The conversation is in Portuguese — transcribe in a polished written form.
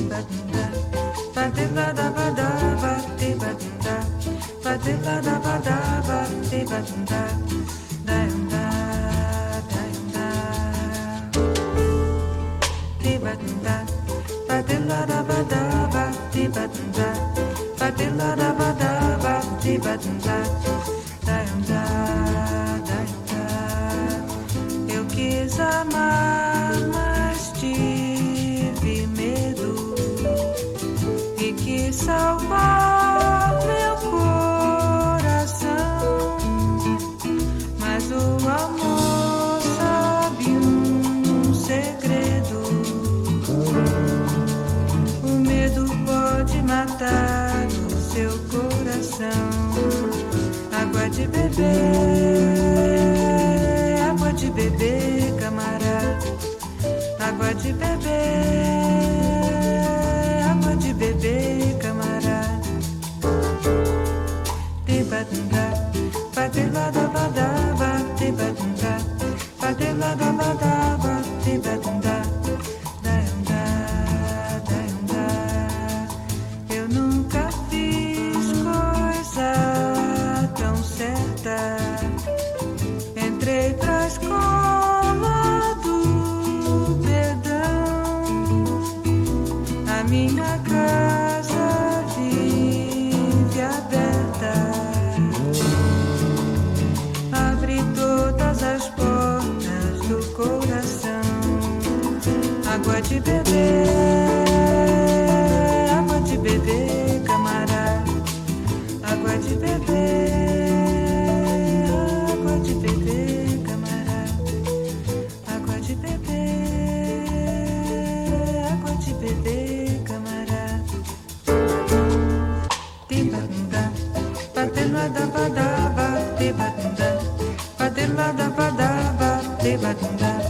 Eu quis amar, mas tive medo e quis salvar meu coração, mas o amor sabe um segredo. O medo pode matar o seu coração. Água de beber, camarada. Água de beber, camarada. Tibadunda, badilada, tibadunda, badilada, tibadunda. Eu nunca fiz coisa tão certa. Entrei pra escola do perdão. A minha casa vive aberta. Abre todas as portas do coração. Água de beber, camarada. Água de beber, camarada. Água de beber, camarada. Tibadunda, badilada, tibadunda, badilada, tibadunda.